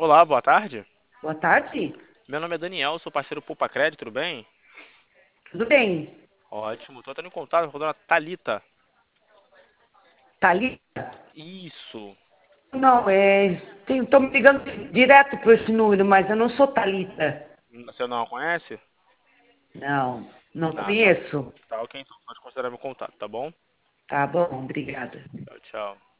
Olá, boa tarde. Boa tarde. Meu nome é Daniel, sou parceiro Poupa Crédito, tudo bem? Tudo bem? Ótimo, tô entrando em contato com a dona Thalita. Tá ali? Isso. Não, tô me ligando direto para esse número, mas eu não sou Thalita. Você não a conhece? Não, não Ah, tá. conheço. Tá ok, então pode considerar meu contato, tá bom? Tá bom, obrigada. Tchau, tchau.